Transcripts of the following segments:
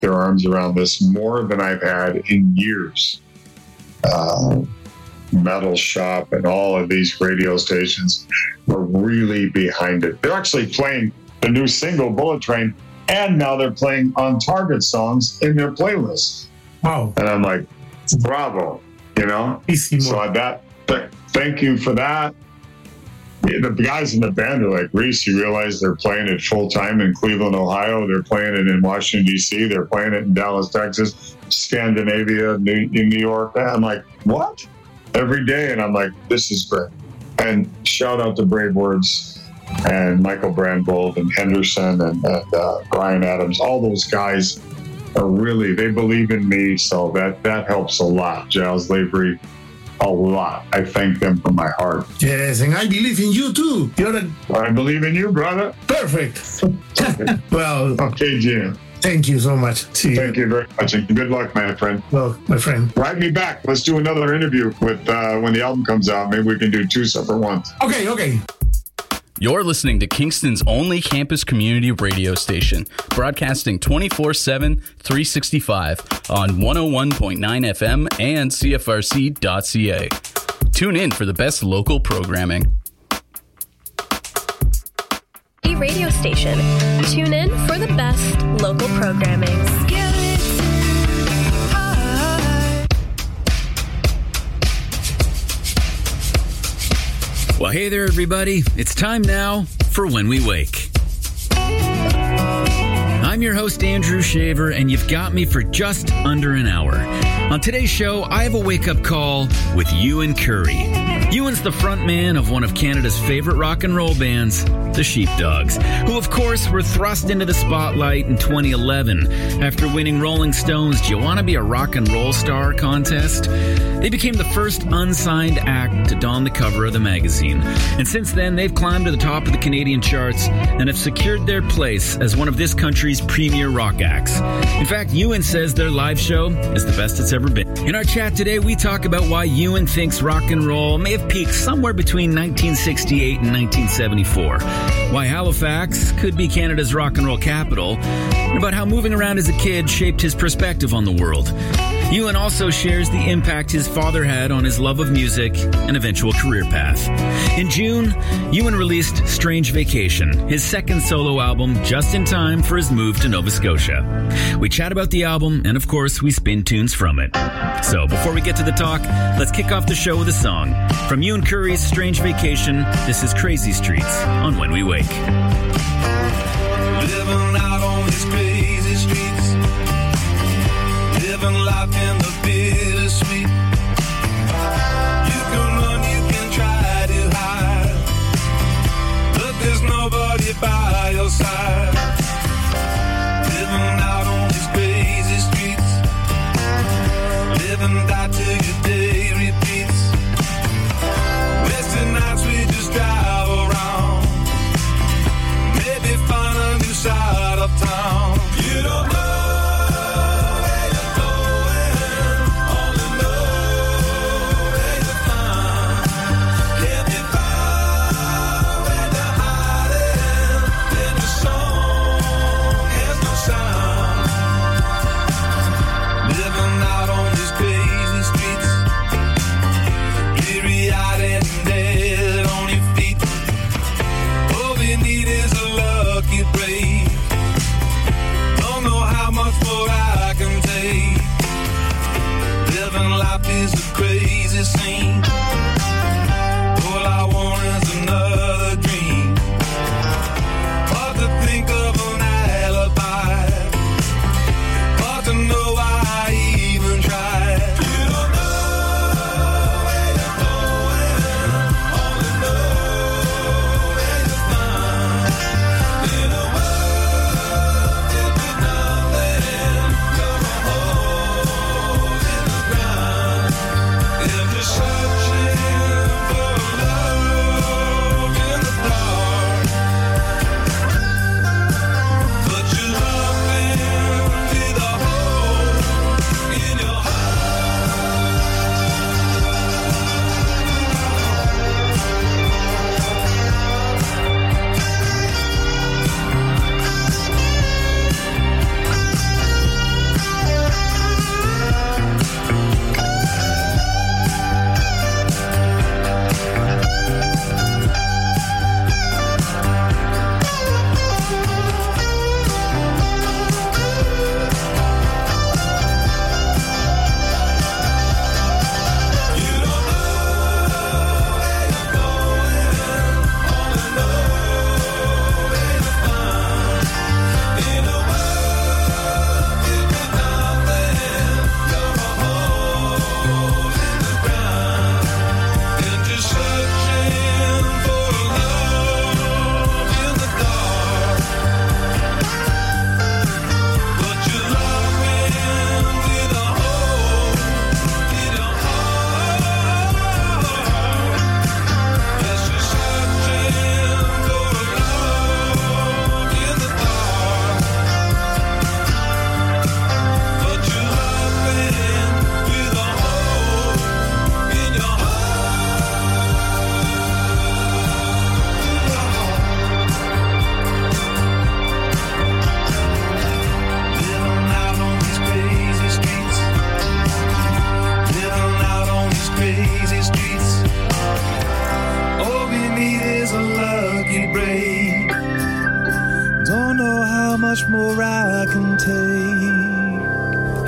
their arms around this more than I've had in years. Metal Shop and all of these radio stations were really behind it. They're actually playing the new single Bullet Train, and now they're playing On Target songs in their playlist. Wow. And I'm like, bravo, you know? So thank you for that. The guys in the band are like, Reese, you realize they're playing it full time in Cleveland, Ohio. They're playing it in Washington, D.C. They're playing it in Dallas, Texas, Scandinavia, New York. I'm like, what? Every day. And I'm like, this is great. And shout out to Brave Words and Michael Brandvold and Henderson and Brian Adams. All those guys are really, they believe in me. So that helps a lot. Giles Lavery, a lot. I thank them from my heart. Yes, and I believe in you too. I believe in you, brother. Perfect. Well, okay, Jim. Thank you so much. Thank you very much, and good luck, my friend. Well, my friend. Write me back. Let's do another interview with when the album comes out. Maybe we can do 2 separate ones. Okay. You're listening to Kingston's only campus community radio station, broadcasting 24/7, 365 on 101.9 FM and CFRC.ca. Tune in for the best local programming. Radio station. Tune in for the best local programming. Well, hey there, everybody. It's time now for When We Wake. I'm your host, Andrew Shaver, and you've got me for just under an hour. On today's show, I have a wake-up call with Ewan Curry. Ewan's the frontman of one of Canada's favorite rock and roll bands, the Sheepdogs, who, of course, were thrust into the spotlight in 2011 after winning Rolling Stone's Do You Want to Be a Rock and Roll Star contest. They became the first unsigned act to don the cover of the magazine. And since then, they've climbed to the top of the Canadian charts and have secured their place as one of this country's premier rock acts. In fact, Ewan says their live show is the best it's ever been. In our chat today, we talk about why Ewan thinks rock and roll may have peaked somewhere between 1968 and 1974, why Halifax could be Canada's rock and roll capital, and about how moving around as a kid shaped his perspective on the world. Ewan also shares the impact his father had on his love of music and eventual career path. In June, Ewan released Strange Vacation, his second solo album, just in time for his move to Nova Scotia. We chat about the album, and of course, we spin tunes from it. So, before we get to the talk, let's kick off the show with a song. From Ewan Curry's Strange Vacation, this is Crazy Streets on When We Wake. Living out on these crazy streets, living life in the bittersweet. You can run, you can try to hide, but there's nobody by your side. Living out on these crazy streets, living die till your day repeats. Wasted nights we just drive around, maybe find a new side of town. You don't know where you're going, only know where you're found. Can't be found when you're hiding, then the song has no sound. Living out on these crazy streets, weary-eyed and dead on your feet. All we need is a lucky break. Don't know how much more I can take. Living life is a crazy scene. All I want is another dream. Hard to think of an alibi, hard to know why I even tried. You don't know where you're going, only know where you're found. In a world filled with nothing, you're a hole in the ground. If you're searching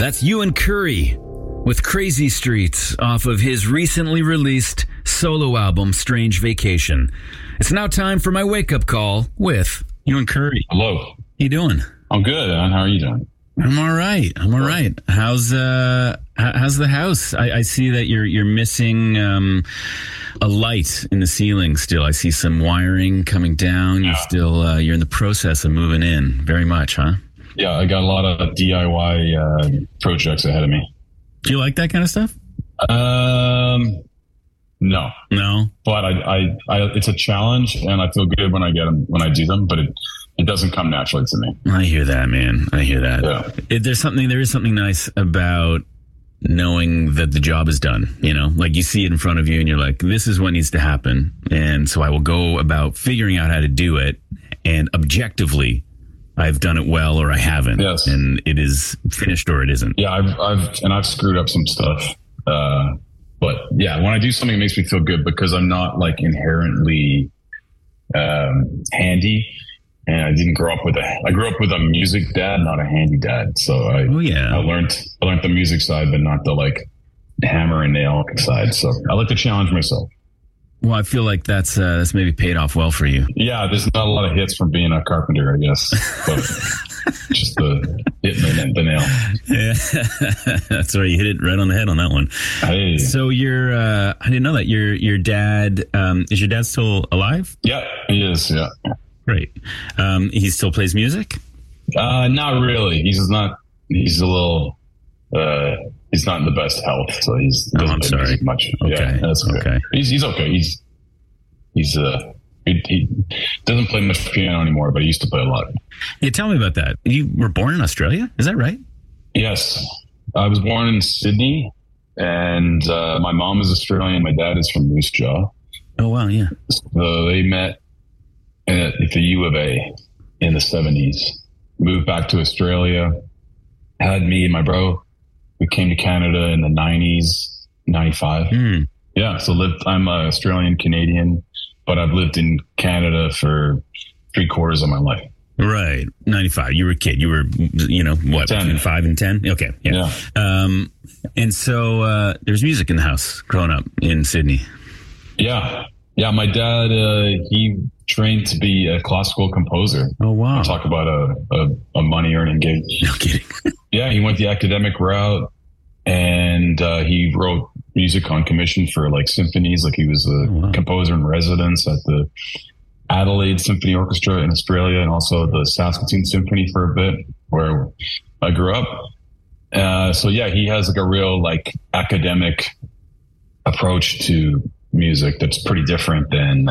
That's Ewan Curry with Crazy Streets off of his recently released solo album, Strange Vacation. It's now time for my wake-up call with Ewan Curry. Hello. How you doing? I'm good. How are you doing? I'm all right. How's the house? I see that you're missing a light in the ceiling still. I see some wiring coming down. You're still you're in the process of moving in. Very much, huh? Yeah, I got a lot of DIY projects ahead of me. Do you like that kind of stuff? No. But I it's a challenge, and I feel good when I get them, when I do them. But it doesn't come naturally to me. I hear that, man. I hear that. Yeah. There is something nice about knowing that the job is done. You know, like you see it in front of you, and you're like, "This is what needs to happen," and so I will go about figuring out how to do it, and objectively, I've done it well or I haven't. Yes. And it is finished or it isn't. Yeah, I've screwed up some stuff. But yeah, when I do something, it makes me feel good because I'm not like inherently handy. And I didn't grow up I grew up with a music dad, not a handy dad. So I learned the music side, but not the like hammer and nail side. So I like to challenge myself. Well, I feel like that's maybe paid off well for you. Yeah, there's not a lot of hits from being a carpenter, I guess. But just hitting the nail. Yeah, that's right. You hit it right on the head on that one. Hey. So I didn't know that your dad, is your dad still alive? Yeah, he is. Yeah. Great. He still plays music? Not really. He's not in the best health, so he doesn't play music much. Okay. Yeah, that's okay. He's okay. He doesn't play much piano anymore, but he used to play a lot. Yeah, tell me about that. You were born in Australia? Is that right? Yes. I was born in Sydney, and my mom is Australian. My dad is from Moose Jaw. Oh, wow, yeah. So they met at the U of A in the 70s, moved back to Australia, had me and my bro. We came to Canada in the 90s, 95. Mm. Yeah, so I'm Australian Canadian, but I've lived in Canada for 3/4 of my life. Right, 95. You were a kid. You were, what, 10. Between 5 and 10? Okay, yeah. And so there's music in the house growing up in Sydney. Yeah. My dad, he trained to be a classical composer. Oh, wow. I'll talk about a money earning gig. No kidding. Yeah, he went the academic route, and he wrote music on commission for like symphonies. Like he was a composer in residence at the Adelaide Symphony Orchestra in Australia, and also the Saskatoon Symphony for a bit, where I grew up. So yeah, he has like a real like academic approach to music that's pretty different than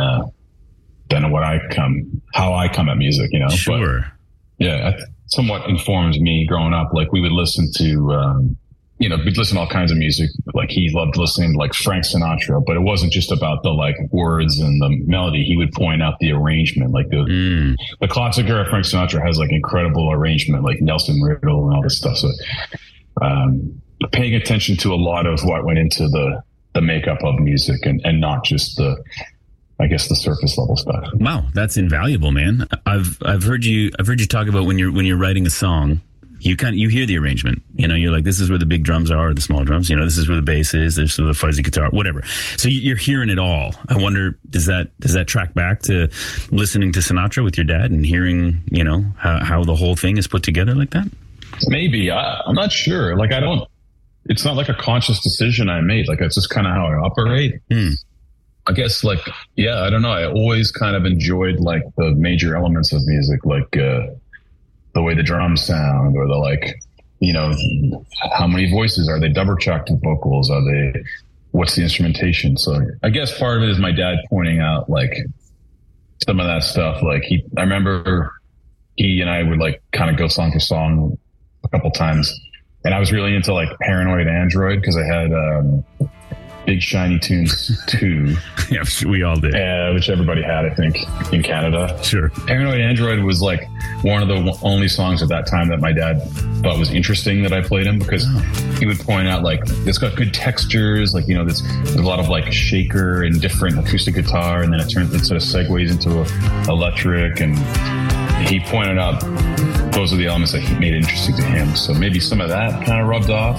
how I come at music, Sure. But yeah, it somewhat informs me growing up. Like we would listen to, we'd listen to all kinds of music. Like he loved listening to like Frank Sinatra, but it wasn't just about the like words and the melody. He would point out the arrangement, like the classic era Frank Sinatra has like incredible arrangement, like Nelson Riddle and all this stuff. So, paying attention to a lot of what went into the makeup of music and not just the surface level stuff. Wow, that's invaluable, man. I've heard you talk about when you're writing a song, you hear the arrangement. You're like, this is where the big drums are, or the small drums. This is where the bass is. There's the fuzzy guitar, whatever. So you're hearing it all. I wonder, does that track back to listening to Sinatra with your dad and hearing how the whole thing is put together like that? Maybe. I'm not sure. Like it's not like a conscious decision I made. Like it's just kind of how I operate. I guess I don't know. I always kind of enjoyed like the major elements of music, like the way the drums sound, or the like, how many voices are they? Double tracked vocals? Are they? What's the instrumentation? So I guess part of it is my dad pointing out like some of that stuff. Like I remember he and I would like kind of go song for song a couple times. And I was really into like Paranoid Android because I had Big Shiny Tunes 2. Yeah, we all did. Which everybody had, I think, in Canada. Sure. Paranoid Android was like one of the only songs at that time that my dad thought was interesting that I played him, because he would point out like, it's got good textures, like, there's a lot of like shaker and different acoustic guitar, and then it sort of segues into electric. And he pointed out those are the elements that made it interesting to him. So maybe some of that kind of rubbed off.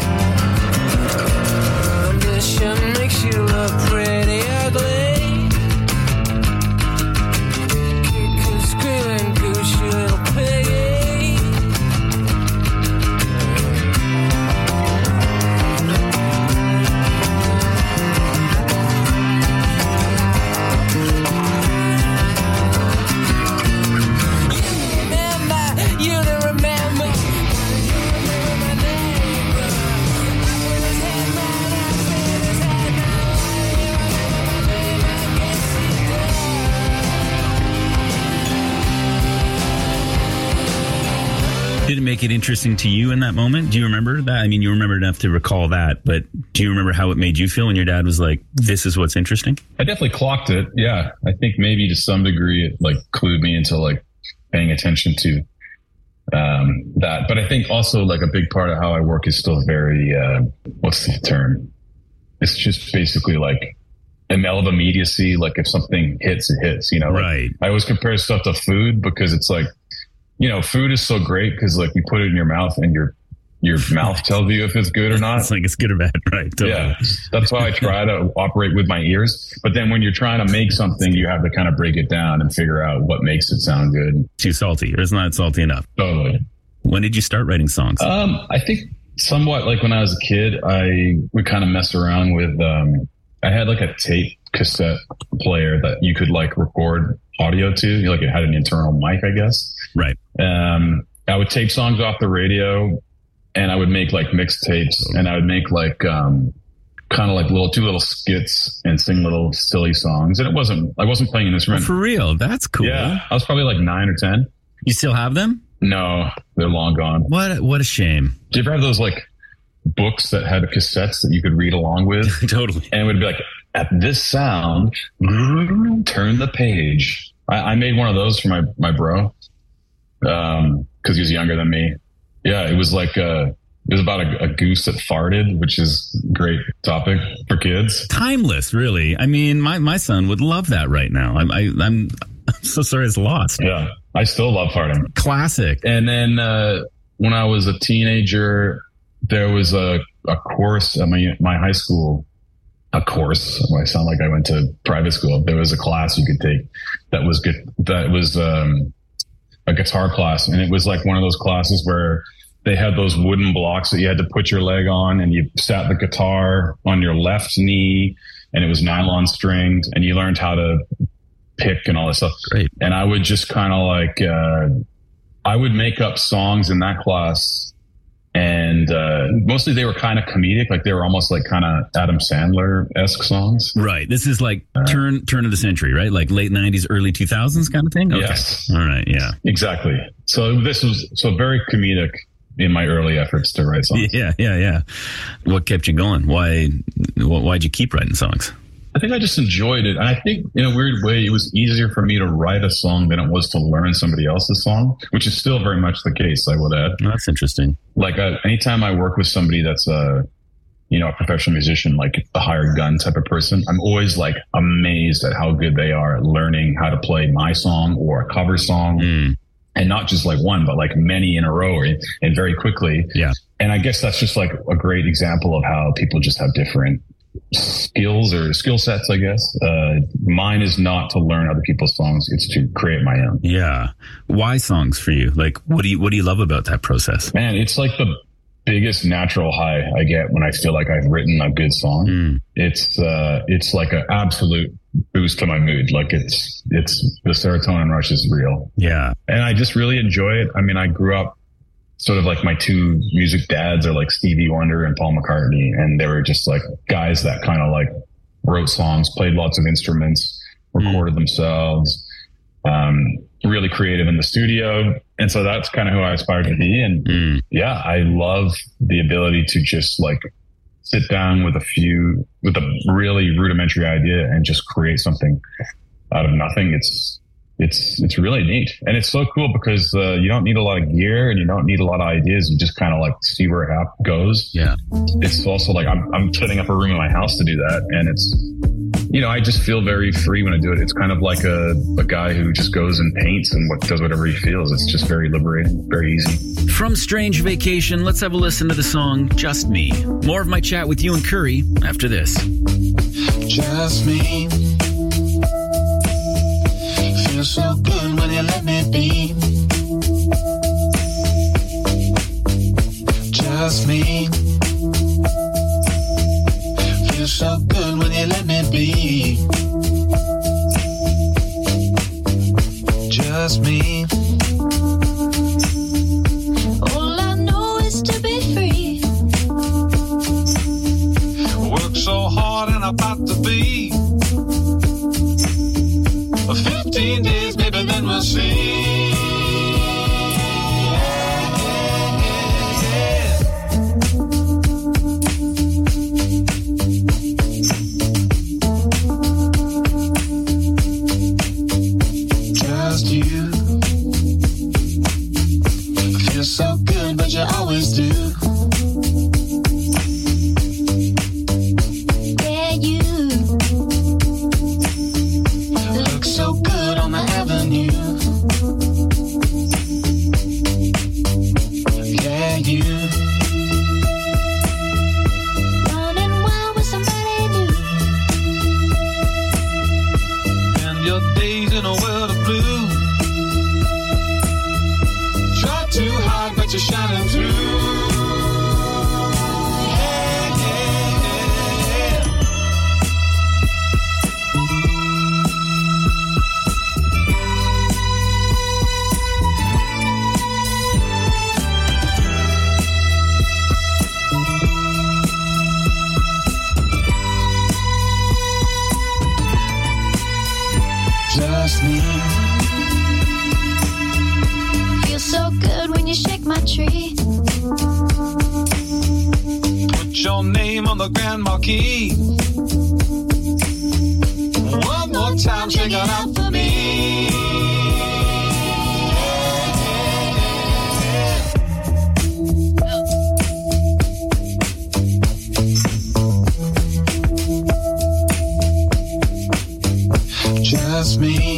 Ambition makes you look pretty ugly. Kick and screaming goose, you little piggy. Did it make it interesting to you in that moment? Do you remember that? I mean, you remember enough to recall that, but do you remember how it made you feel when your dad was like, this is what's interesting? I definitely clocked it. Yeah. I think maybe to some degree it like clued me into like paying attention to that. But I think also like a big part of how I work is still very, what's the term? It's just basically like an element of immediacy. Like if something hits, it hits, you know, like, right. I always compare stuff to food because it's like, you know, food is so great because like you put it in your mouth and your mouth tells you if it's good or not. It's like it's good or bad, right? Totally. Yeah, that's why I try to operate with my ears. But then when you're trying to make something, you have to kind of break it down and figure out what makes it sound good. Too salty or it's not salty enough. Totally. When did you start writing songs? I think somewhat like when I was a kid, I would kind of mess around with, I had like a tape cassette player that you could like record audio to. Like it had an internal mic, I guess. Right. I would tape songs off the radio and I would make like mixtapes and I would make like, kind of like two little skits and sing little silly songs. And I wasn't playing an instrument. Oh, for real. That's cool. Yeah. I was probably like 9 or 10. You still have them? No, they're long gone. What a shame. Do you ever have those like books that had cassettes that you could read along with? Totally. And it would be like, at this sound, turn the page. I made one of those for my bro. Cause he was younger than me. Yeah. It was like, it was about a goose that farted, which is a great topic for kids. Timeless, really. I mean, my son would love that right now. I'm so sorry it's lost. Yeah. I still love farting. Classic. And then, when I was a teenager, there was a course at my high school. A course. I sound like I went to private school. There was a class you could take that was good. That was, a guitar class. And it was like one of those classes where they had those wooden blocks that you had to put your leg on and you sat the guitar on your left knee and it was nylon stringed and you learned how to pick and all this stuff. Great. And I would just kind of like, I would make up songs in that class and, mostly they were kind of comedic. Like they were almost like kind of Adam Sandler-esque songs. Right. This is like turn of the century, right? Like late 90s, early 2000s kind of thing? Okay. Yes. All right. Yeah. Exactly. So this was very comedic in my early efforts to write songs. Yeah. What kept you going? Why'd you keep writing songs? I think I just enjoyed it. And I think in a weird way, it was easier for me to write a song than it was to learn somebody else's song, which is still very much the case, I would add. That's interesting. Like anytime I work with somebody that's a professional musician, like a hired gun type of person, I'm always like amazed at how good they are at learning how to play my song or a cover song. And not just like one, but like many in a row and very quickly. Yeah. And I guess that's just like a great example of how people just have different skills or skill sets, I guess. Mine is not to learn other people's songs. It's to create my own. Yeah. Why songs for you? Like, what do you love about that process? Man, it's like the biggest natural high I get when I feel like I've written a good song. It's like an absolute boost to my mood. Like it's the serotonin rush is real. Yeah. And I just really enjoy it. I mean, I grew up sort of like my two music dads are like Stevie Wonder and Paul McCartney. And they were just like guys that kind of like wrote songs, played lots of instruments, recorded themselves, really creative in the studio. And so that's kind of who I aspired to be. And yeah, I love the ability to just like sit down with a really rudimentary idea and just create something out of nothing. It's really neat. And it's so cool because you don't need a lot of gear and you don't need a lot of ideas. You just kind of like see where it goes. Yeah. It's also like I'm setting up a room in my house to do that. And I just feel very free when I do it. It's kind of like a guy who just goes and paints and does whatever he feels. It's just very liberating, very easy. From Strange Vacation, let's have a listen to the song Just Me. More of my chat with Ewan Curry after this. Just me. Feels so good when you let me be. Just me. Feels so good when you let me be. Just me. All I know is to be free. Work so hard and about to be. 15 days, baby, then we'll see. Just you. Feels so good, but you always do. Yeah, you Look so good on the avenue. Yeah, you running wild with somebody new. and your days in a world of blue. Try too hard, but you're shining through. Yeah, yeah, yeah. Just me. Feels so good when you shake my tree. Put your name on the Grand Marquis. One more time, shake it out for me. Just me.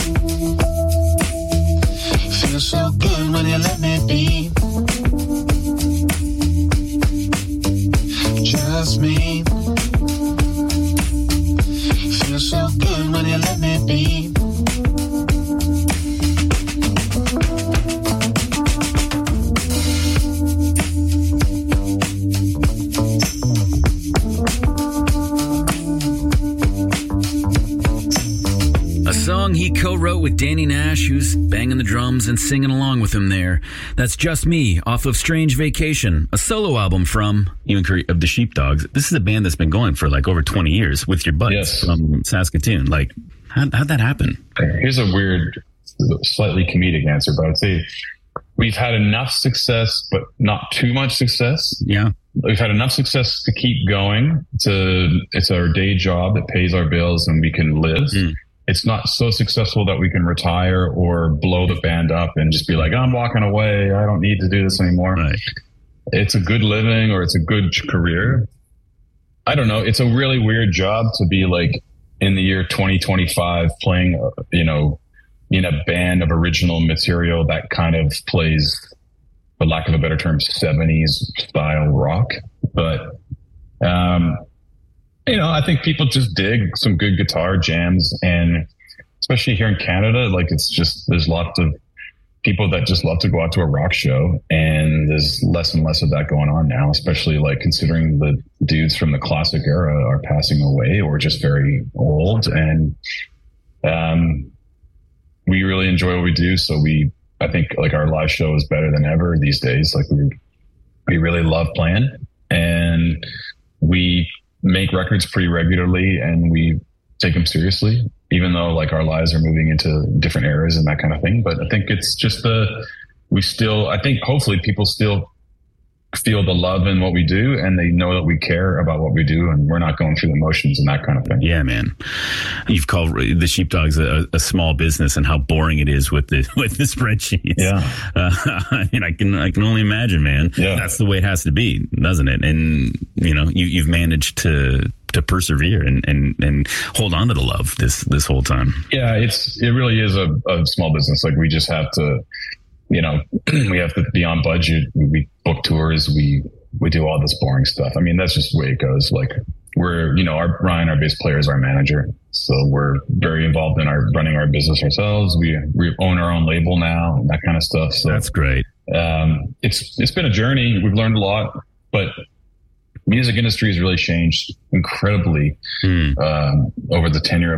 Feels so good when you let me be. Just me. Feels so good when you let me be. A song he co-wrote with Danny Nash, who's banging the drums and singing along with him there. That's Just Me, off of Strange Vacation, a solo album from Ewan Curry of the Sheepdogs. This is a band that's been going for like over 20 years with your buddies Yes. from Saskatoon. Like, how'd that happen? Here's a weird, slightly comedic answer, but I'd say we've had enough success, but not too much success. Yeah. We've had enough success to keep going. It's our day job that pays our bills and we can live. It's not so successful that we can retire or blow the band up and just be like, I'm walking away. I don't need to do this anymore. Right. It's a good living or it's a good career. I don't know. It's a really weird job to be like in the year 2025 playing, in a band of original material that kind of plays, for lack of a better term, 70s style rock. But, I think people just dig some good guitar jams, and especially here in Canada, like there's lots of people that just love to go out to a rock show, and there's less and less of that going on now, especially like considering the dudes from the classic era are passing away or just very old. And, we really enjoy what we do. So I think like our live show is better than ever these days. Like we really love playing, and we make records pretty regularly and we take them seriously, even though like our lives are moving into different eras and that kind of thing. But I think it's just I think hopefully people still feel the love in what we do, and they know that we care about what we do, and we're not going through the motions and that kind of thing. Yeah, man. You've called the Sheepdogs a small business, and how boring it is with the spreadsheets. Yeah. I can only imagine, man. Yeah. That's the way it has to be, doesn't it? And you've managed to to persevere and hold on to the love this whole time. Yeah, it really is a small business. Like we just have to, we have to be on budget. We book tours. We do all this boring stuff. I mean, that's just the way it goes. Like we're, Ryan, our bass player, is our manager. So we're very involved in running our business ourselves. We own our own label now, that kind of stuff. So that's great. It's been a journey. We've learned a lot, but music industry has really changed incredibly over the tenure of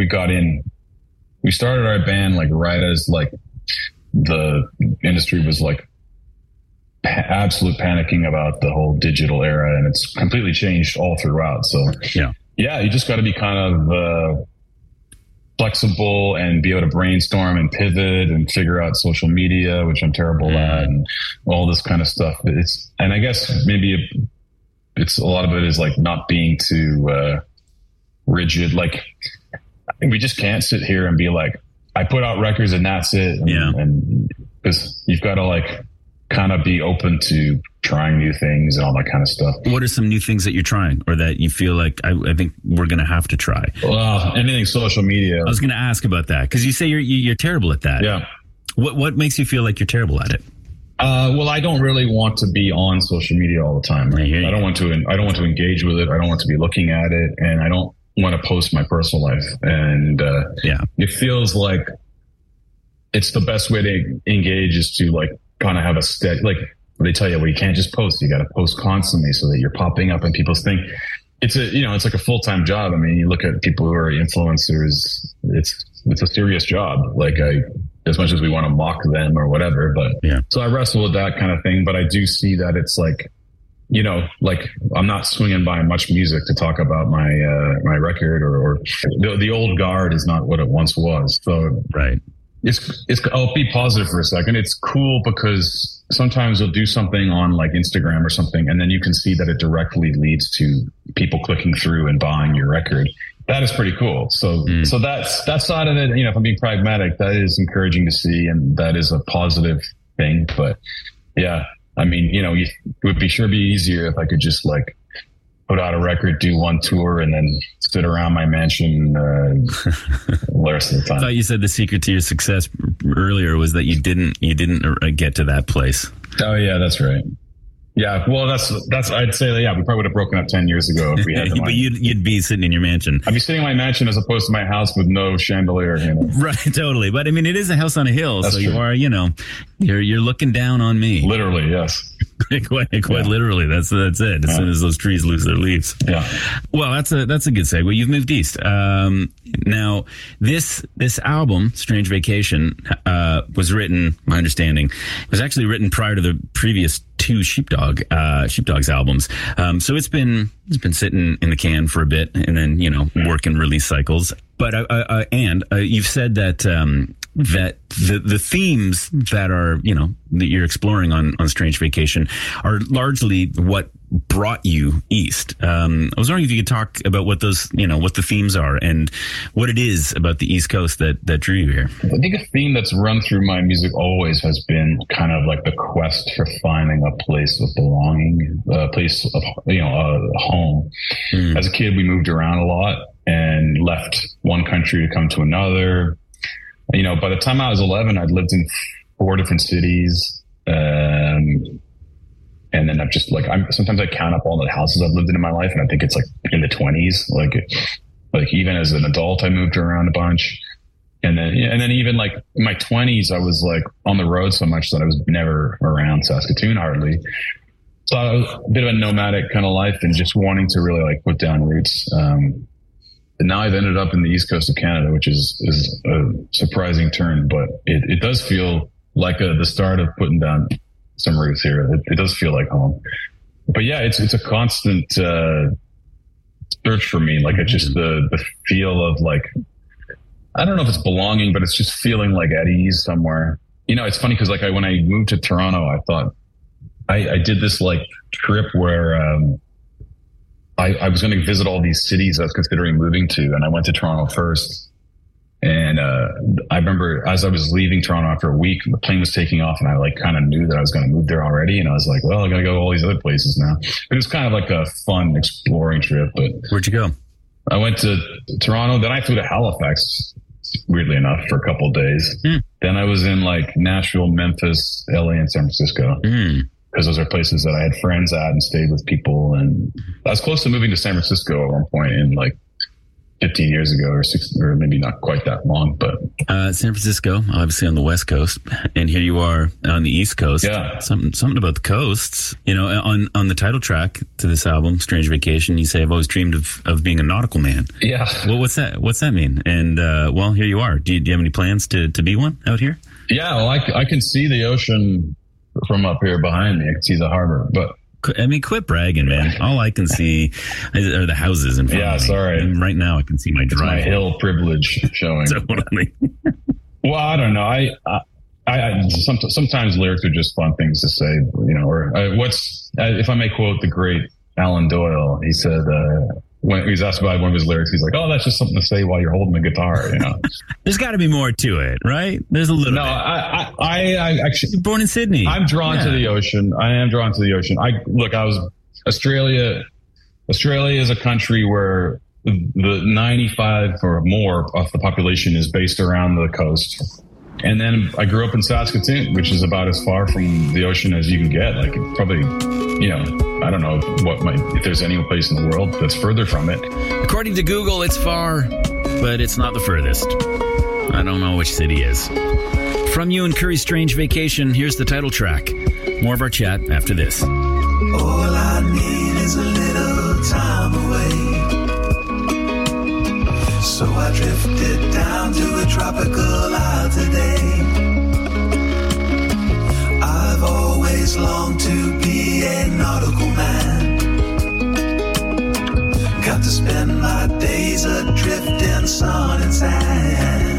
we started our band like right as like the industry was like absolute panicking about the whole digital era, and it's completely changed all throughout. So yeah, you just got to be kind of flexible and be able to brainstorm and pivot and figure out social media, which I'm terrible at, and all this kind of stuff. And I guess maybe it's a lot of it is like not being too rigid. Like we just can't sit here and be like, I put out records and that's it. And because you've got to like kind of be open to trying new things and all that kind of stuff. What are some new things that you're trying or that you feel like I think we're going to have to try? Well, anything social media. I was going to ask about that because you say you're terrible at that. Yeah. What makes you feel like you're terrible at it? Well, I don't really want to be on social media all the time. Right? I don't want to engage with it. I don't want to be looking at it, and I don't want to post my personal life. And it feels like it's the best way to engage is to like kind of have a steady, like they tell you, well, you can't just post. You got to post constantly so that you're popping up in people's thing. It's it's like a full-time job. I mean, you look at people who are influencers, it's a serious job. Like as much as we want to mock them or whatever, but so I wrestle with that kind of thing, but I do see that it's like, like I'm not swinging by much music to talk about my record or the old guard is not what it once was. So right. I'll be positive for a second. It's cool because sometimes you'll do something on like Instagram or something, and then you can see that it directly leads to people clicking through and buying your record. That is pretty cool. So that side of it, if I'm being pragmatic, that is encouraging to see, and that is a positive thing. But yeah, I mean, it would be easier if I could just like put out a record, do one tour, and then sit around my mansion the rest of the time. I thought you said the secret to your success earlier was that you didn't get to that place. Oh yeah, that's right. Yeah, well, that's. I'd say that. Yeah, we probably would have broken up 10 years ago if we had the money. But you'd be sitting in your mansion. I'd be sitting in my mansion as opposed to my house with no chandelier. Right, totally. But I mean, it is a house on a hill, that's so true. You are. You're looking down on me. Literally, yes. quite literally. That's it. As soon as those trees lose their leaves. Yeah. Well, that's a good segue. You've moved east. Now this album, Strange Vacation, was written. My understanding was actually written prior to the previous two Sheepdogs albums. So it's been sitting in the can for a bit, and then working release cycles. But you've said that. That the themes that are that you're exploring on Strange Vacation are largely what brought you east. I was wondering if you could talk about what those what the themes are and what it is about the East Coast that drew you here. I think a theme that's run through my music always has been kind of like the quest for finding a place of belonging, a place of a home. As a kid, we moved around a lot and left one country to come to another. By the time I was 11, I'd lived in 4 different cities. And then I've just sometimes I count up all the houses I've lived in my life, and I think it's like in the 20s. Like even as an adult, I moved around a bunch. And then even like in my 20s, I was like on the road so much that I was never around Saskatoon hardly. So I was a bit of a nomadic kind of life and just wanting to really like put down roots. And now I've ended up in the East Coast of Canada, which is a surprising turn, but it does feel like the start of putting down some roots here. It does feel like home. But yeah, it's a constant search for me. Like it's just the feel of like, I don't know if it's belonging, but it's just feeling like at ease somewhere. It's funny because like when I moved to Toronto, I thought I did this like trip where I was going to visit all these cities I was considering moving to, and I went to Toronto first. And I remember as I was leaving Toronto after a week, the plane was taking off, and I like kind of knew that I was going to move there already. And I was like, well, I got to go to all these other places now. But it was kind of like a fun exploring trip. But where'd you go? I went to Toronto. Then I flew to Halifax, weirdly enough, for a couple of days. Then I was in like Nashville, Memphis, LA, and San Francisco. Because those are places that I had friends at and stayed with people. And I was close to moving to San Francisco at one point in like 15 years ago or maybe not quite that long, but San Francisco, obviously on the West Coast, and here you are on the East Coast. Yeah. Something about the coasts, you know, on the title track to this album, Strange Vacation, you say, I've always dreamed of being a nautical man. Yeah. Well, what's that mean? And, well, here you are. Do you have any plans to be one out here? Yeah. Well, I can see the ocean from up here behind me. I can see the harbor, but I mean, quit bragging, man. All I can see are the houses in front of me. Yeah, sorry. And right now I can see my driveway. My hill privilege showing. Totally. Well, I don't know. I sometimes lyrics are just fun things to say, you know, or if I may quote the great Alan Doyle, he said, when he was asked about one of his lyrics, he's like, "Oh, that's just something to say while you're holding the guitar." You know, there's got to be more to it, right? There's a little. No, bit. I actually You're born in Sydney. I'm drawn to the ocean. I am drawn to the ocean. Australia is a country where the 95 or more of the population is based around the coast. And then I grew up in Saskatoon, which is about as far from the ocean as you can get. Like probably, you know, I don't know if there's any place in the world that's further from it. According to Google, it's far, but it's not the furthest. I don't know which city is. From you and Curry's Strange Vacation, here's the title track. More of our chat after this. All I need is a little time away. So I drifted down to a tropical isle today. I've always longed to be a nautical man. Got to spend my days adrift in sun and sand.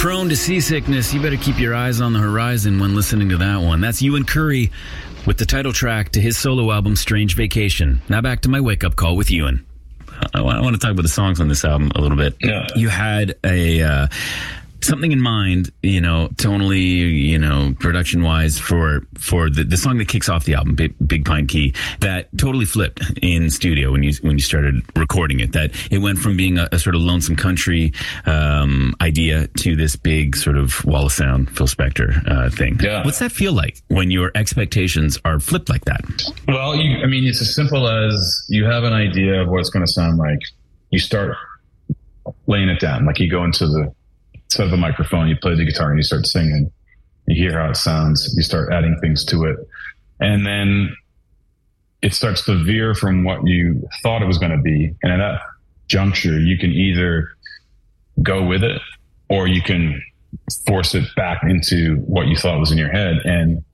prone to seasickness, you better keep your eyes on the horizon when listening to that one. That's Ewan Curry with the title track to his solo album, Strange Vacation. Now back to my wake-up call with Ewan. I want to talk about the songs on this album a little bit. Yeah. You had a something in mind, tonally, production-wise for the song that kicks off the album, Big Pine Key, that totally flipped in studio when you started recording it. That it went from being a sort of lonesome country idea to this big sort of wall of sound, Phil Spector thing. Yeah. What's that feel like when your expectations are flipped like that? Well, it's as simple as you have an idea of what it's going to sound like. You start laying it down. Like you go into the set of a microphone, you play the guitar and you start singing. You hear how it sounds. You start adding things to it. And then it starts to veer from what you thought it was going to be. And at that juncture, you can either go with it or you can force it back into what you thought was in your head. And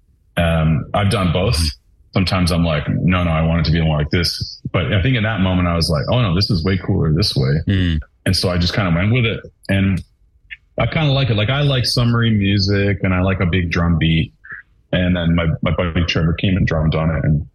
I've done both. Sometimes I'm like, no, I want it to be more like this. But I think in that moment, I was like, oh no, this is way cooler this way. And so I just kind of went with it. And I kind of like it. Like I like summery music and I like a big drum beat. And then my buddy Trevor came and drummed on it. And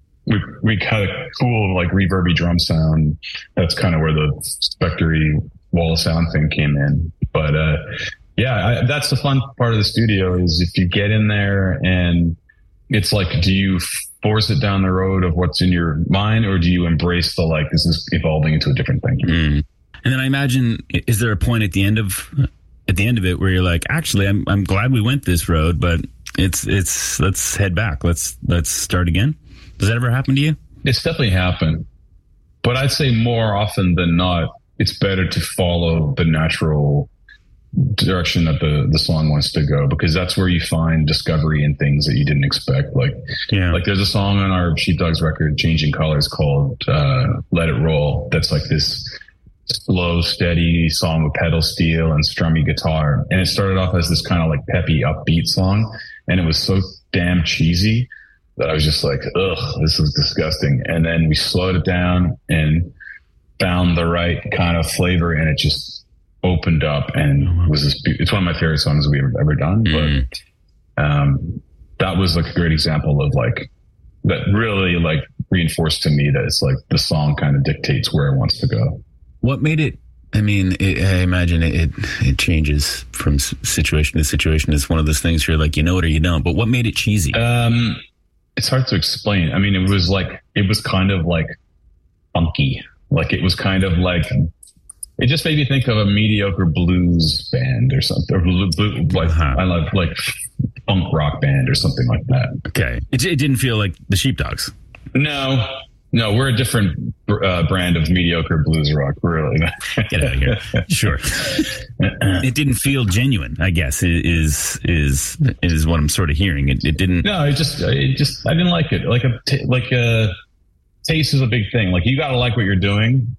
we had a cool, like reverby drum sound. That's kind of where the Spectre-y wall of sound thing came in. But that's the fun part of the studio is if you get in there and it's like, do you force it down the road of what's in your mind or do you embrace the, like, this is evolving into a different thing? And then I imagine, is there a point at the end of it where you're like, actually, I'm glad we went this road, but it's let's head back. Let's start again. Does that ever happen to you? It's definitely happened, but I'd say more often than not, it's better to follow the natural direction that the song wants to go, because that's where you find discovery in things that you didn't expect. Like there's a song on our Sheepdogs record, Changing Colors, called Let It Roll. That's like this slow, steady song with pedal steel and strummy guitar. And it started off as this kind of like peppy, upbeat song. And it was so damn cheesy that I was just like, ugh, this is disgusting. And then we slowed it down and found the right kind of flavor, and it just opened up and was this. It's one of my favorite songs we've ever done. But that was like a great example of like that really like reinforced to me that it's like the song kind of dictates where it wants to go. What made it? I mean, I imagine it changes from situation to situation. It's one of those things where you're like, you know it or you don't. But what made it cheesy? It's hard to explain. I mean, it was kind of like funky. Like it was kind of like, it just made me think of a mediocre blues band or something. Or I love like punk rock band or something like that. Okay. It didn't feel like the Sheepdogs. No, we're a different brand of mediocre blues rock. Really, get out of here. Sure. It didn't feel genuine, I guess, is what I'm sort of hearing. It didn't. No, it just I didn't like it. Like taste is a big thing. Like you got to like what you're doing.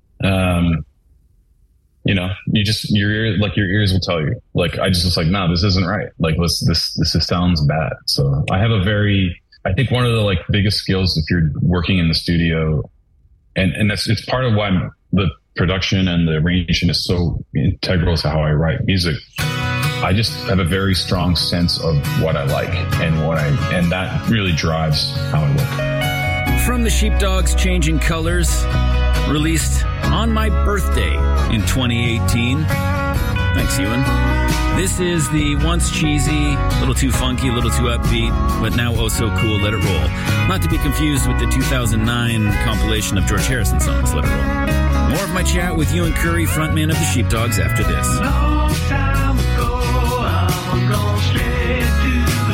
Your ears will tell you. Like I just was like, no, this isn't right. Like this sounds bad. So I think one of the like biggest skills if you're working in the studio, and it's part of why the production and the arrangement is so integral to how I write music. I just have a very strong sense of what I like and that really drives how I work. From the Sheepdogs, Changing Colors, released on my birthday in 2018. Thanks, Ewan. This is the once cheesy, a little too funky, a little too upbeat, but now oh so cool, Let It Roll. Not to be confused with the 2009 compilation of George Harrison songs, Let It Roll. More of my chat with Ewan Curry, frontman of the Sheepdogs, after this. Long time ago, I'm going straight to the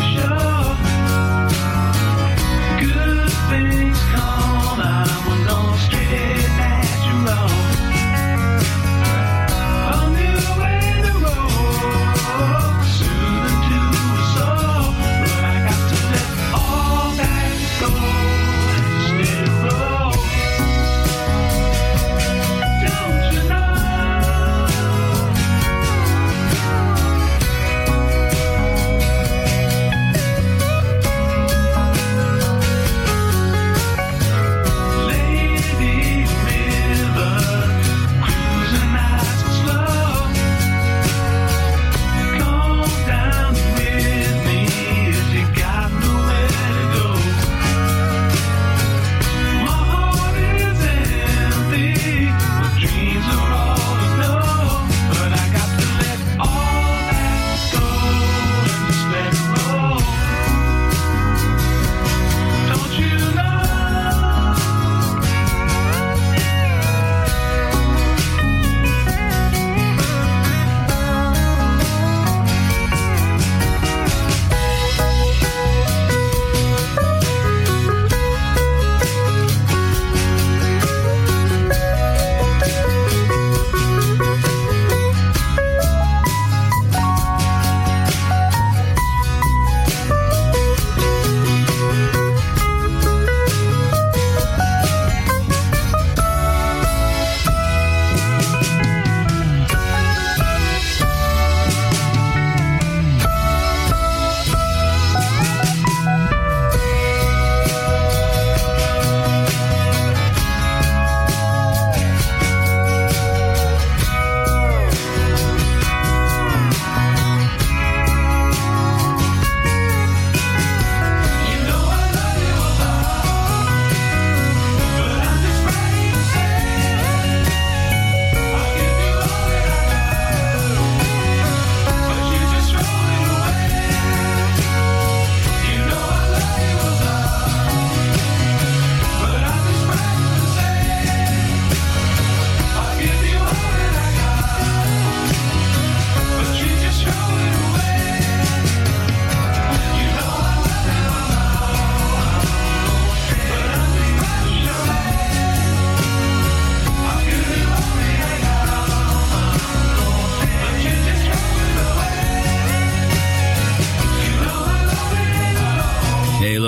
show. Good things come, I'm going straight natural.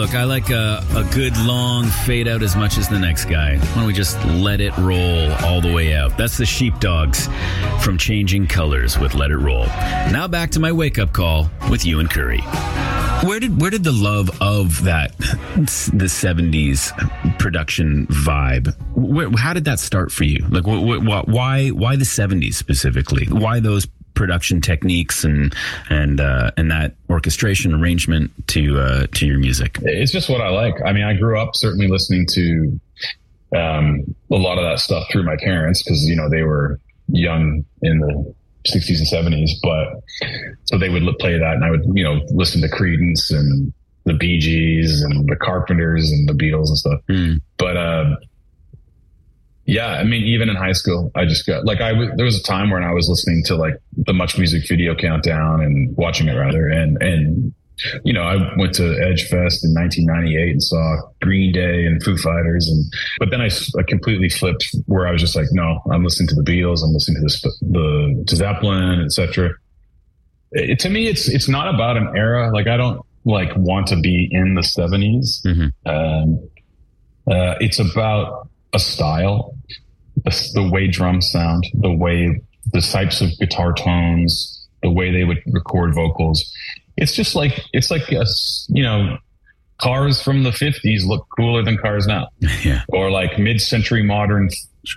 Look, I like a good long fade out as much as the next guy. Why don't we just let it roll all the way out? That's the Sheepdogs from Changing Colors with Let It Roll. Now back to my wake-up call with Ewan Curry. Where did the love of the 70s production vibe, how did that start for you? Like, why the 70s specifically? Why those production techniques and that orchestration arrangement to your music? It's just what I like. I mean, I grew up certainly listening to a lot of that stuff through my parents because, you know, they were young in the 60s and 70s, but so they would play that and I would, you know, listen to Creedence and the Bee Gees and the Carpenters and the Beatles and stuff. But yeah, I mean, even in high school, I just got like, there was a time when I was listening to like the Much Music Video Countdown and watching it rather. And, you know, I went to Edge Fest in 1998 and saw Green Day and Foo Fighters. But then I completely flipped where I was just like, no, I'm listening to the Beatles. I'm listening to Zeppelin, etc. To me, it's not about an era. Like, I don't like want to be in the 70s. It's about a style, the way drums sound, the types of guitar tones, the way they would record vocals. It's just like, you know, cars from the 50s look cooler than cars now. Yeah. Or like mid-century modern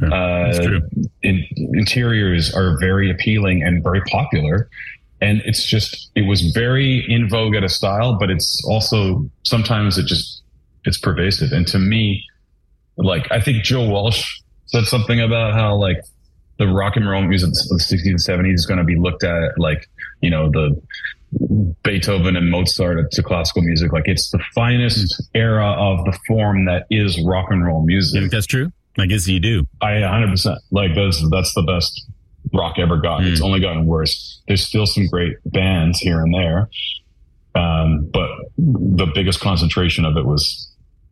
interiors are very appealing and very popular. And it was very in vogue at a style, but it's also, sometimes it's pervasive. And to me, like, I think Joe Walsh said something about how like the rock and roll music of the 60s and 70s is going to be looked at like, you know, the Beethoven and Mozart to classical music. Like, it's the finest era of the form that is rock and roll music. You think that's true? I guess you do. 100%. Like, that's the best rock ever got. It's only gotten worse. There's still some great bands here and there. But the biggest concentration of it was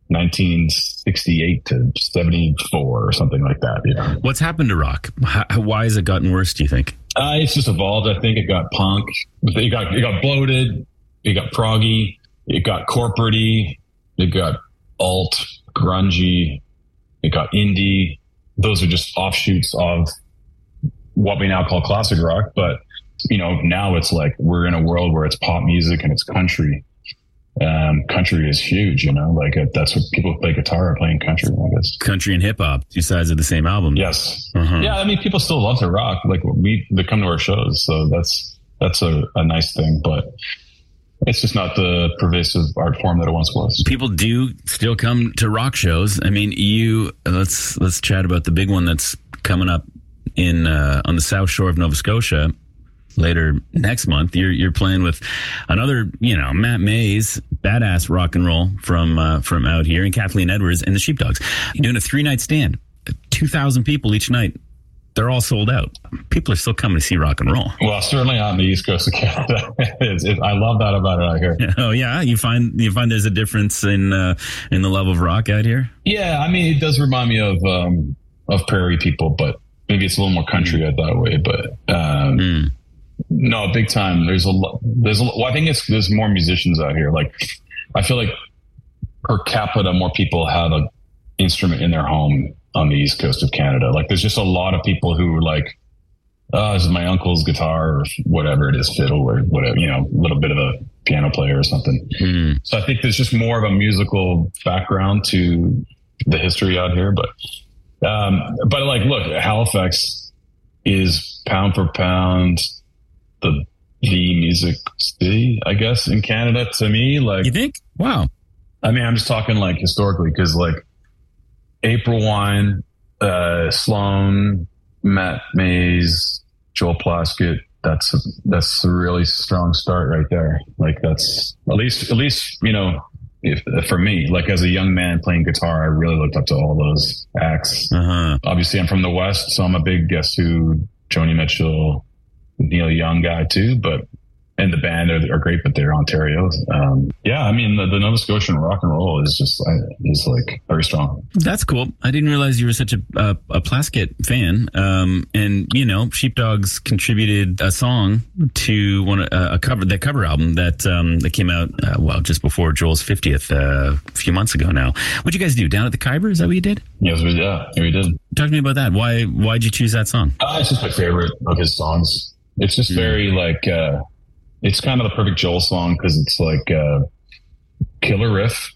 1968 to 74 or something like that. Yeah. What's happened to rock? Why has it gotten worse, do you think? It's just evolved. I think it got punk. It got bloated. It got proggy. It got corporate-y. It got alt, grungy. It got indie. Those are just offshoots of what we now call classic rock. But, you know, now it's like we're in a world where it's pop music and it's country. Country is huge, you know, like that's what people who play guitar are playing country, I guess. Country and hip hop, two sides of the same album. Yes. Yeah. I mean, people still love to rock. Like they come to our shows. So that's a nice thing, but it's just not the pervasive art form that it once was. People do still come to rock shows. I mean, let's chat about the big one that's coming up in, on the South Shore of Nova Scotia. Later next month, you're playing with another, you know, Matt Mays, badass rock and roll from out here, and Kathleen Edwards and the Sheepdogs. You're doing a 3-night stand, 2,000 people each night. They're all sold out. People are still coming to see rock and roll. Well, certainly on the East Coast of Canada, I love that about it out here. Oh yeah, you find there's a difference in the love of rock out here. Yeah, I mean, it does remind me of prairie people, but maybe it's a little more country that way. But no, big time. There's a lot. Well, I think there's more musicians out here. Like, I feel like per capita, more people have an instrument in their home on the East Coast of Canada. Like, there's just a lot of people who are like, oh, this is my uncle's guitar or whatever it is, fiddle or whatever, you know, a little bit of a piano player or something. So I think there's just more of a musical background to the history out here. But like, look, Halifax is pound for pound the music city, I guess, in Canada to me. Like, you think? Wow. I mean, I'm just talking like historically, because like April Wine, Sloan, Matt Mays, Joel Plaskett, that's a really strong start right there. Like, that's at least, you know, for me, like as a young man playing guitar, I really looked up to all those acts. Obviously I'm from the West, so I'm a big Guess Who, Joni Mitchell, Neil Young guy too, and the band are great, but they're Ontario. Yeah, I mean, the Nova Scotian rock and roll is just is like very strong. That's cool. I didn't realize you were such a Plaskett fan. And you know, Sheepdogs contributed a song to the cover album that came out just before Joel's 50th a few months ago now. What'd you guys do down at the Khyber? Is that what you did? Yes, we did. Talk to me about that. Why'd you choose that song? It's just my favorite of his songs. It's just very like it's kind of the perfect Joel song because it's like killer riff,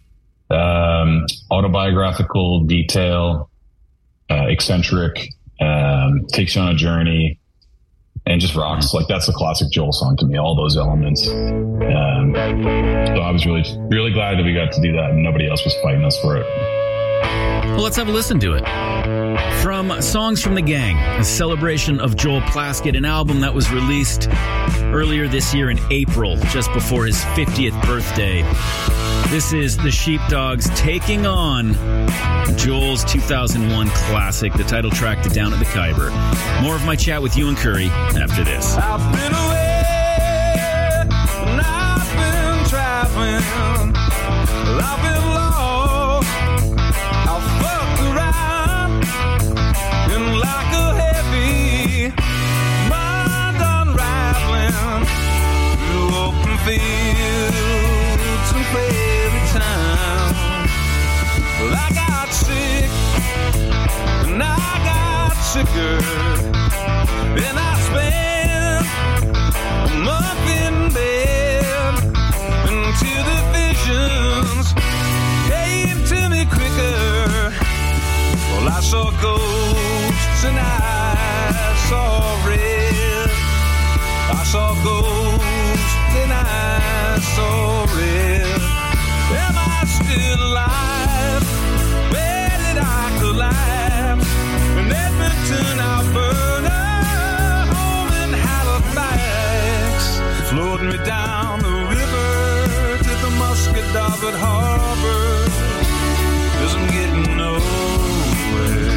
autobiographical detail, eccentric, takes you on a journey, and just rocks. Like that's a classic Joel song to me. All those elements. So I was really, really glad that we got to do that, and nobody else was fighting us for it. Well, let's have a listen to it. From Songs from the Gang, a celebration of Joel Plaskett, an album that was released earlier this year in April, just before his 50th birthday. This is the Sheepdogs taking on Joel's 2001 classic, the title track to Down at the Khyber. More of my chat with Ewan Curry after this. I've been away, and I've been traveling, I've been lost, I've fucked around, and like a heavy mind unraveling through open fields and prairie town. Well, I got sick, and I got sicker, and I spent a month in bed until the visions came to me quicker. Well, I saw ghosts and I saw red. I saw ghosts and I saw red. Am I still alive? Where did I collapse? In Edmonton, Alberta, home in Halifax. Float me down the river to the Musquodoboit Harbor, 'cause I'm getting nowhere.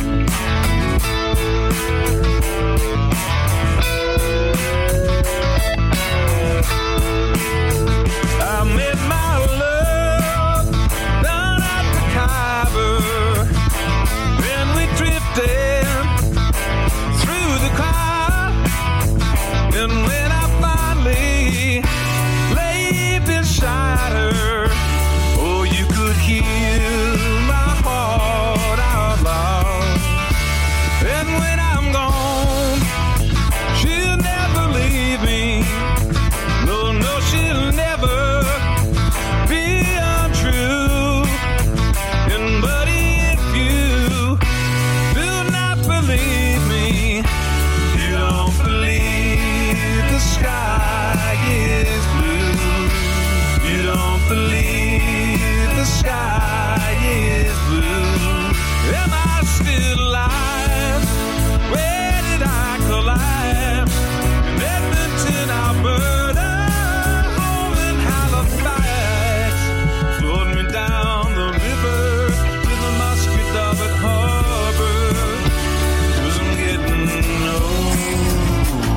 I met my love down at the Khyber, and we drifted through the crowd. And when I finally lay beside her, oh, you could hear my heart out loud. And when I'm gone, she'll never leave me. No, she'll never be untrue. And buddy, if you do not believe me, you don't believe the sky is blue. You don't believe the sky is blue. Am I still alive? Where did I collapse? In Edmonton, Alberta, home in Halifax. Float me down the river to the Musquodoboit Harbor, 'cause I'm getting nowhere.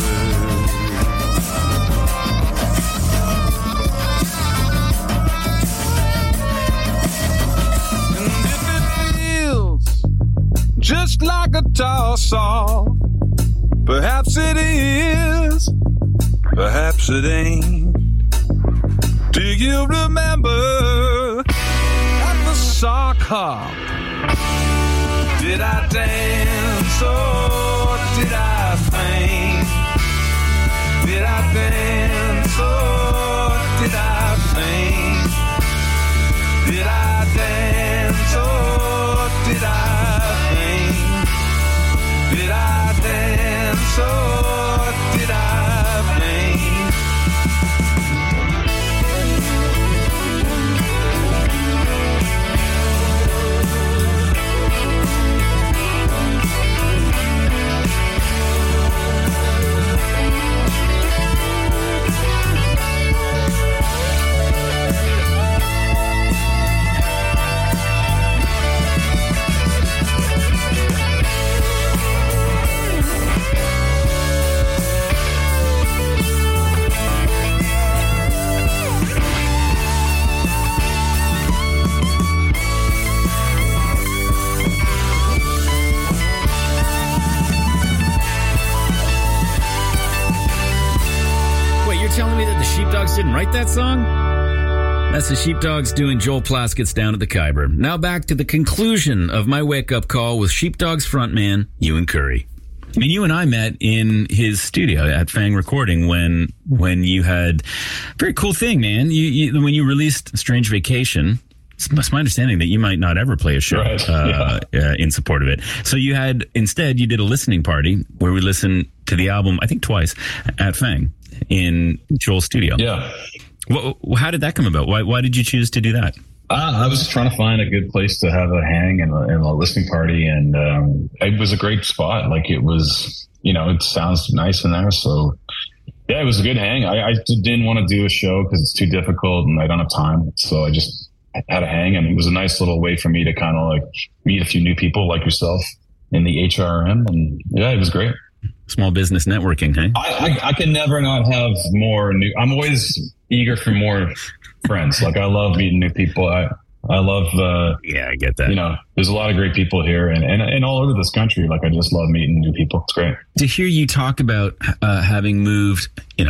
And if it feels just like a toss-off, perhaps it is, perhaps it ain't. Do you remember at the sock hop? Did I dance or did I faint? Did I dance or did I faint? Did I dance or did I faint? Did I dance or did I faint? Sheepdogs didn't write that song? That's the Sheepdogs doing Joel Plaskett's Down at the Khyber. Now back to the conclusion of my wake-up call with Sheepdogs frontman Ewan Curry. I mean, you and I met in his studio at Fang Recording when you had a very cool thing, man. When you released Strange Vacation, it's my understanding that you might not ever play a show in support of it. So you did a listening party where we listened to the album, I think twice, at Fang in Joel's studio. Yeah. How did that come about? Why did you choose to do that? I was just trying to find a good place to have a hang and a listening party, and it was a great spot. Like, it was, it sounds nice in there. So yeah, it was a good hang. I didn't want to do a show because it's too difficult and I don't have time. So I just had a hang, and it was a nice little way for me to kind of like meet a few new people like yourself in the HRM, and yeah, it was great. Small business networking, hey? I can never not have more new. I'm always eager for more friends. Like, I love meeting new people. I love yeah, I get that. There's a lot of great people here and all over this country. Like, I just love meeting new people. It's great to hear you talk about having moved.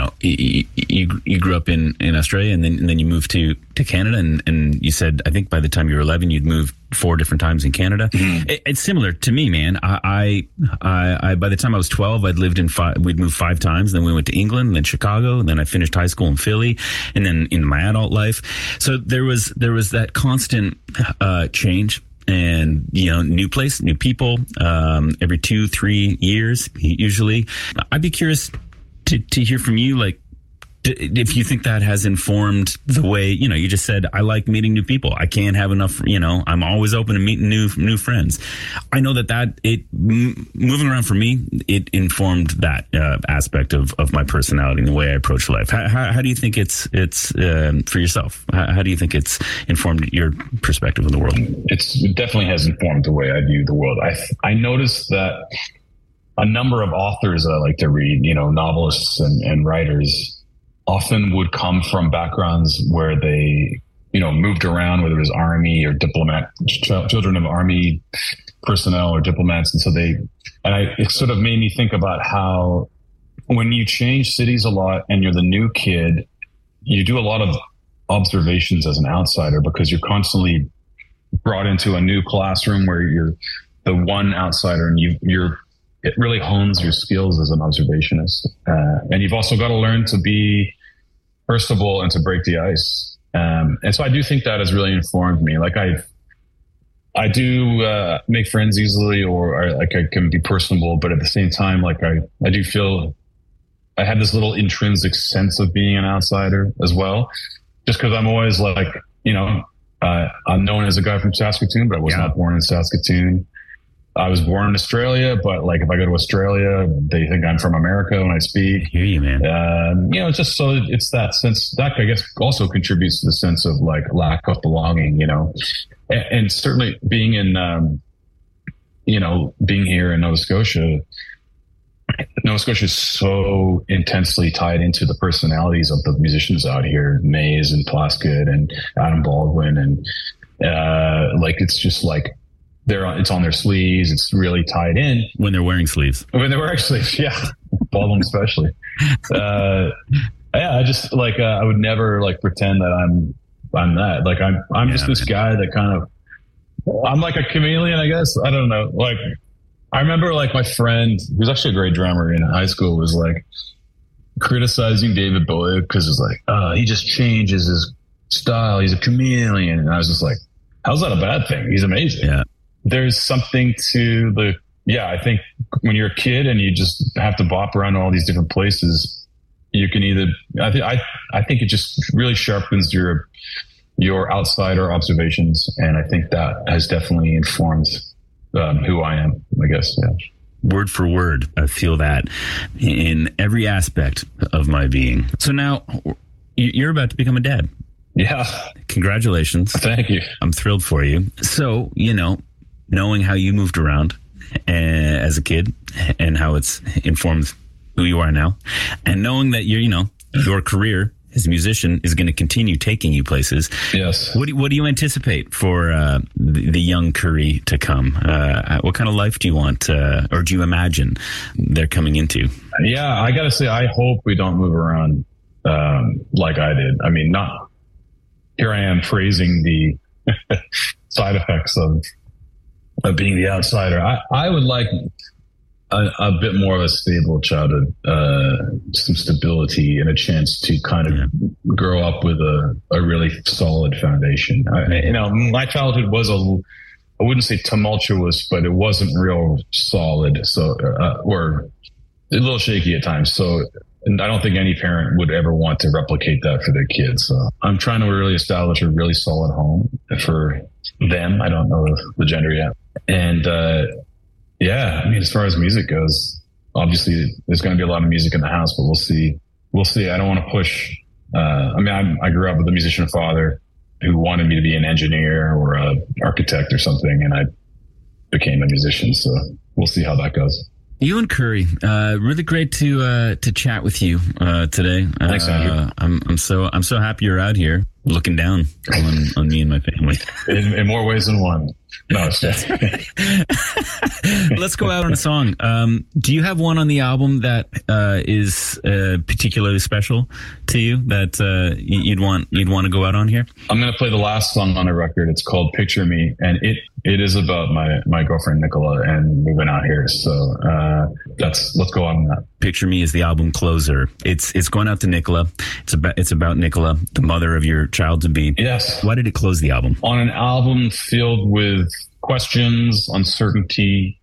You grew up in Australia, and then you moved to Canada, and you said, I think by the time you were 11, you'd moved 4 different times in Canada. Mm-hmm. It's similar to me, man. I by the time I was 12, we'd moved 5 times. Then we went to England, and then Chicago, and then I finished high school in Philly, and then in my adult life. So there was that constant change. And, new place, new people, every 2-3 years, usually. I'd be curious to hear from you, like, if you think that has informed the way, you just said, I like meeting new people. I can't have enough, I'm always open to meeting new friends. I know that moving around for me, it informed that aspect of my personality and the way I approach life. How do you think it's for yourself? How do you think it's informed your perspective of the world? It definitely has informed the way I view the world. I noticed that a number of authors that I like to read, novelists and writers, often would come from backgrounds where they, moved around, whether it was army or children of army personnel or diplomats. And so it sort of made me think about how when you change cities a lot and you're the new kid, you do a lot of observations as an outsider because you're constantly brought into a new classroom where you're the one outsider, and it really hones your skills as an observationist. And you've also got to learn to be personable and to break the ice. And so I do think that has really informed me. Like, I do make friends easily, or I can be personable, but at the same time, like, I do feel I have this little intrinsic sense of being an outsider as well, just because I'm always like, I'm known as a guy from Saskatoon, but I was not born in Saskatoon. I was born in Australia, but like, if I go to Australia, they think I'm from America when I speak. I hear you, man. Just so it's that sense that I guess also contributes to the sense of like lack of belonging, and certainly being in, being here in Nova Scotia is so intensely tied into the personalities of the musicians out here, Mays and Plaskett and Adam Baldwin. And it's just like, it's on their sleeves. It's really tied in when they're wearing sleeves. Yeah, Baldwin especially. I just like I would never like pretend that I'm that. Like, I'm just this guy that kind of, I'm like a chameleon, I guess. I don't know. Like, I remember like my friend, who's actually a great drummer in high school, was like criticizing David Bowie because it's like, he just changes his style. He's a chameleon, and I was just like, how's that a bad thing? He's amazing. Yeah. There's something to I think when you're a kid and you just have to bop around all these different places, you can either, I think it just really sharpens your outsider observations. And I think that has definitely informed who I am, I guess. Yeah. Word for word, I feel that in every aspect of my being. So now you're about to become a dad. Yeah. Congratulations. Thank you. I'm thrilled for you. So, knowing how you moved around as a kid and how it's informed who you are now, and knowing that your career as a musician is going to continue taking you places. Yes. What do you anticipate for the young Curry to come? What kind of life do you want, or do you imagine they're coming into? Yeah, I got to say, I hope we don't move around like I did. I mean, not here I am praising the side effects of being the outsider. I would like a bit more of a stable childhood, some stability and a chance to kind of grow up with a really solid foundation. My childhood was I wouldn't say tumultuous, but it wasn't real solid. So, or a little shaky at times. So, and I don't think any parent would ever want to replicate that for their kids. So I'm trying to really establish a really solid home for them. I don't know the gender yet. And, I mean, as far as music goes, obviously there's going to be a lot of music in the house, but we'll see. I don't want to push. I grew up with a musician father who wanted me to be an engineer or an architect or something, and I became a musician. So we'll see how that goes. Ewan Curry, really great to chat with you today. Thanks, Andrew. I'm so happy you're out here looking down on me and my family. In more ways than one. No, it's just Let's go out on a song. Do you have one on the album that is particularly special to you that you'd want to go out on here? I'm going to play the last song on the record. It's called "Picture Me," and it is about my girlfriend Nicola and moving out here. So let's go on that. "Picture Me" is the album closer. It's going out to Nicola. It's about Nicola, the mother of your child to be. Yes. Why did it close the album? On an album filled with questions, uncertainty,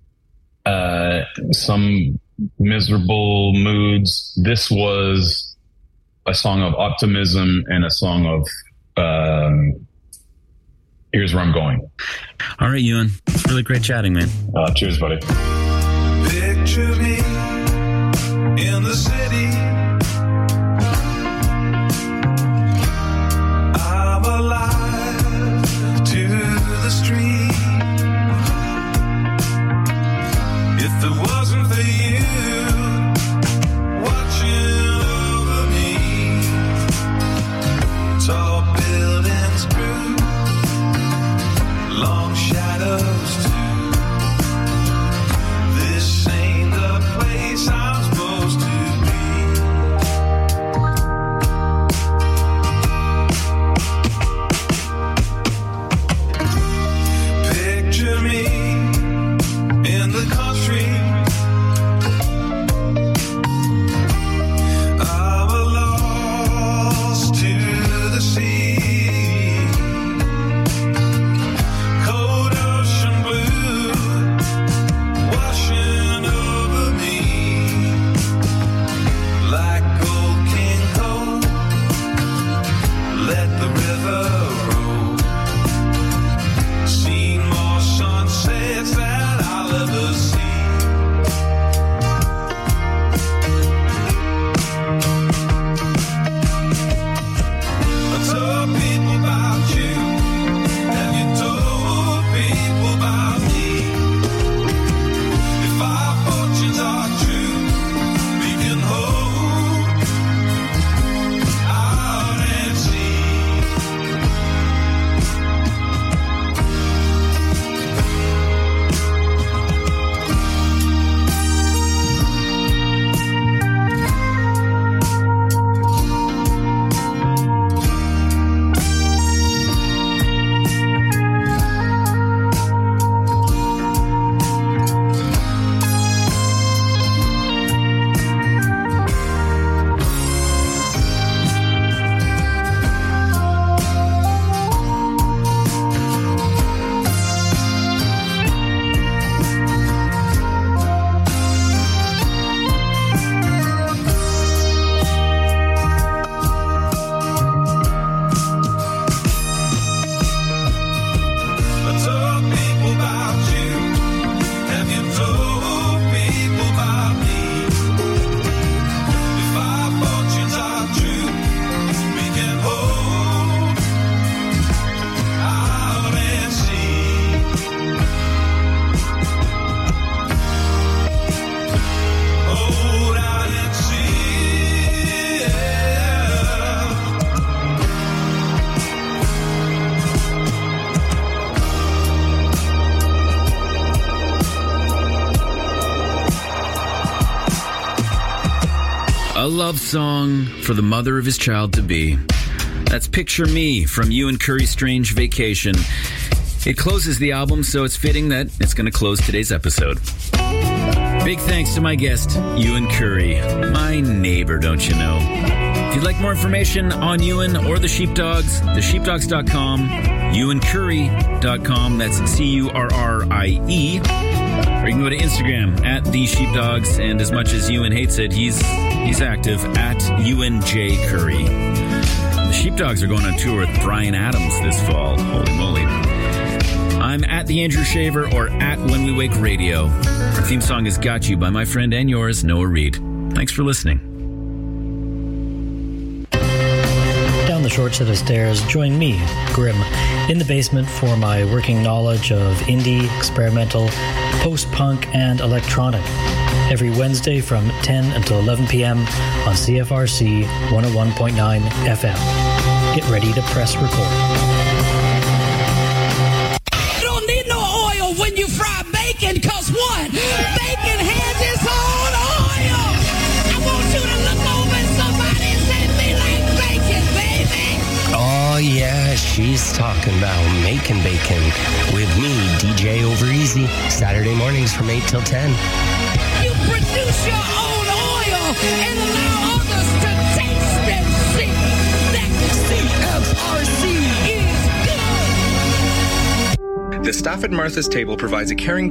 some miserable moods. This was a song of optimism and a song of here's where I'm going. All right, Ewan. It's really great chatting, man. Cheers, buddy. Picture me in the city. I'm alive to the street. If it wasn't for you watching over me, tall buildings grew, long shadows too. This ain't the place I'm supposed to be. A love song for the mother of his child-to-be. That's Picture Me from Ewan Curry's Strange Vacation. It closes the album, so it's fitting that it's going to close today's episode. Big thanks to my guest, Ewan Curry. My neighbor, don't you know? If you'd like more information on Ewan or the Sheepdogs, thesheepdogs.com, ewancurry.com, that's C-U-R-R-I-E. Or you can go to Instagram at The Sheepdogs, and as much as Ewan hates it, he's active at Ewan J. Curry. The Sheepdogs are going on tour with Bryan Adams this fall. Holy moly. I'm at The Andrew Shaver or at When We Wake Radio. Our theme song is Got You by my friend and yours, Noah Reed. Thanks for listening. Down the short set of stairs, join me, Grim, in the basement for my working knowledge of indie, experimental, post-punk, and electronic. Every Wednesday from 10 until 11 p.m. on CFRC 101.9 FM. Get ready to press record. When you fry bacon, cause what? Bacon has its own oil. I want you to look over and somebody send me like bacon, baby. Oh yeah, she's talking about making bacon with me, DJ Over Easy, Saturday mornings from 8 till 10. You produce your own oil and allow others to taste and see that CFRC is good. The staff at Martha's Table provides a caring